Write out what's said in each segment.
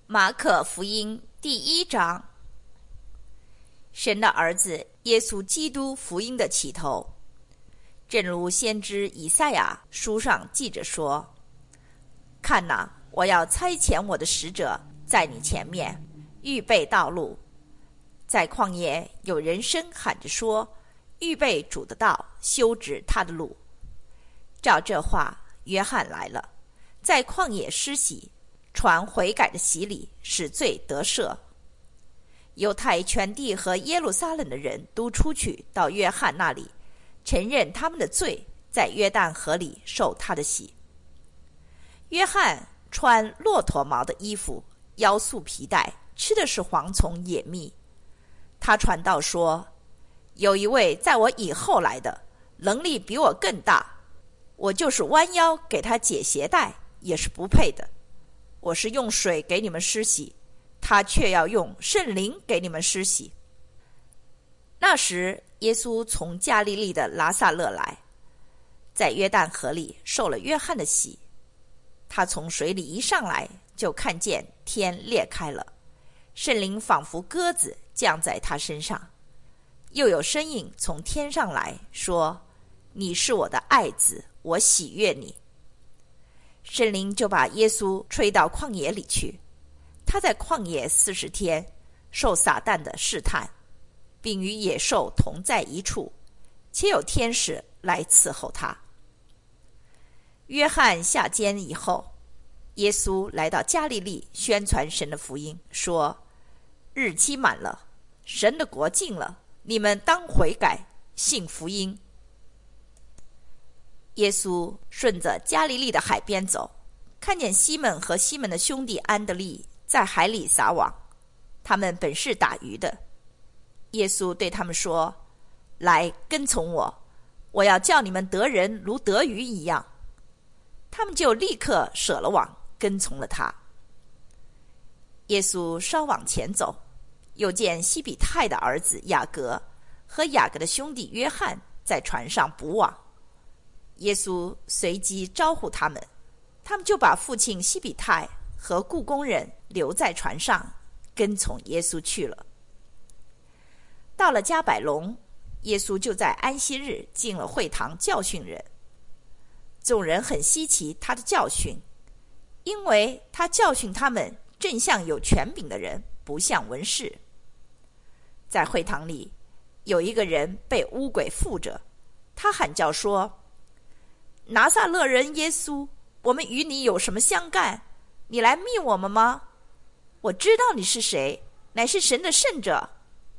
马可福音第1章，神的儿子耶稣基督福音的起头。正如先知以赛亚书上记着说：看哪，我要差遣我的使者在你前面，预备道路。在旷野有人声喊着说：预备主的道，修直他的路。照这话，约翰来了，在旷野施洗，传悔改的洗礼，使罪得赦。犹太全地和耶路撒冷的人都出去到约翰那里，承认他们的罪，在约旦河里受他的洗。约翰穿骆驼毛的衣服，腰束皮带，吃的是蝗虫野蜜。他传道说：有一位在我以后来的，能力比我更大，我就是弯腰给他解鞋带，也是不配的。我是用水给你们施洗，他却要用圣灵给你们施洗。那时耶稣从加利利的拿撒勒来，在约旦河里受了约翰的洗。他从水里一上来，就看见天裂开了，圣灵仿佛鸽子降在他身上，又有声音从天上来说：你是我的爱子，我喜悦你。圣灵就把耶稣吹到旷野里去，他在旷野40天，受撒旦的试探，并与野兽同在一处，且有天使来伺候他。约翰下监以后，耶稣来到加利利，宣传神的福音，说：日期满了，神的国近了，你们当悔改，信福音。耶稣顺着加利利的海边走，看见西门和西门的兄弟安德利在海里撒网，他们本是打鱼的。耶稣对他们说：来，跟从我，我要叫你们得人如得鱼一样。他们就立刻舍了网，跟从了他。耶稣稍往前走，又见西比泰的儿子雅各和雅各的兄弟约翰在船上捕网。耶稣随即招呼他们，他们就把父亲西比泰和雇工人留在船上，跟从耶稣去了。到了加百农，耶稣就在安息日进了会堂教训人。众人很稀奇他的教训，因为他教训他们正像有权柄的人，不像文士。在会堂里，有一个人被污鬼附着，他喊叫说：拿撒勒人耶稣，我们与你有什么相干？你来密我们吗？我知道你是谁，乃是神的圣者。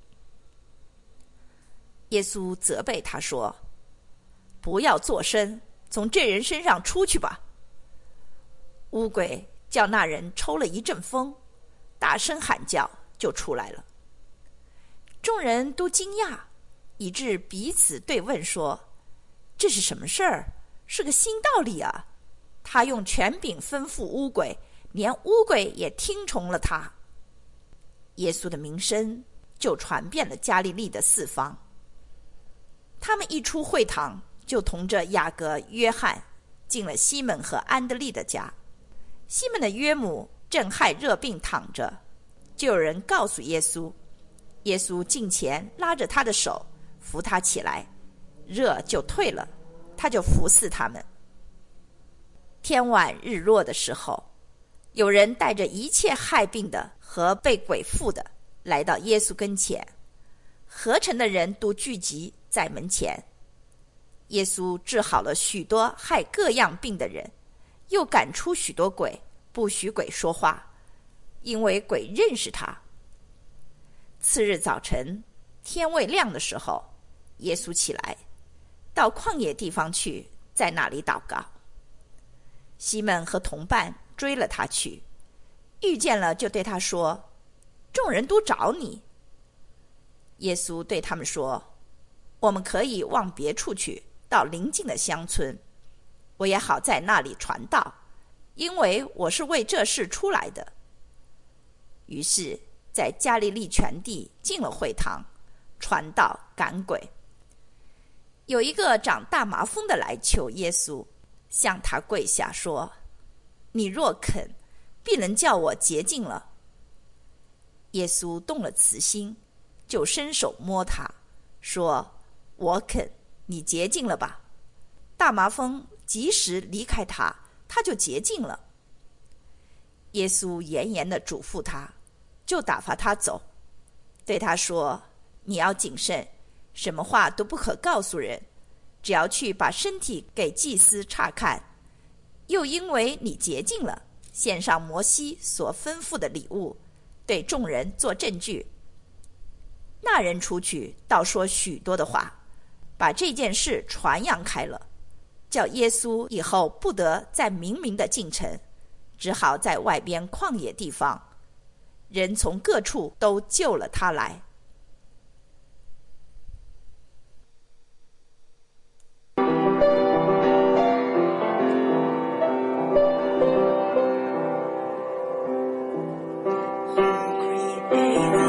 耶稣责备他说：不要作声，从这人身上出去吧。污鬼叫那人抽了一阵风，大声喊叫，就出来了。众人都惊讶，以致彼此对问说：这是什么事儿？是个新道理啊！他用权柄吩咐污鬼，连污鬼也听从了他。耶稣的名声就传遍了加利利的四方。他们一出会堂，就同着雅各、约翰进了西门和安德利的家。西门的约母正害热病躺着，就有人告诉耶稣。耶稣近前拉着他的手，扶他起来，热就退了，他就服侍他们。天晚日落的时候，有人带着一切害病的和被鬼附的来到耶稣跟前，合城的人都聚集在门前。耶稣治好了许多害各样病的人，又赶出许多鬼，不许鬼说话，因为鬼认识他。次日早晨，天未亮的时候，耶稣起来，到旷野地方去，在那里祷告。西门和同伴追了他去，遇见了就对他说：众人都找你。耶稣对他们说：我们可以往别处去，到邻近的乡村，我也好在那里传道，因为我是为这事出来的。于是在加利利全地进了会堂，传道赶鬼。有一个长大麻风的来求耶稣，向他跪下说：你若肯，必能叫我洁净了。 耶稣动了慈心，就伸手摸他，说：“我肯，你洁净了吧。”大麻风及时离开他，他就洁净了。耶稣严严地嘱咐他，就打发他走，对他说：“你要谨慎，什么话都不可告诉人，只要去把身体给祭司查看，又因为你洁净了，献上摩西所吩咐的礼物，对众人做证据。”那人出去，倒说许多的话，把这件事传扬开了，叫耶稣以后不得再明明的进城，只好在外边旷野地方。人从各处都救了他来。 You create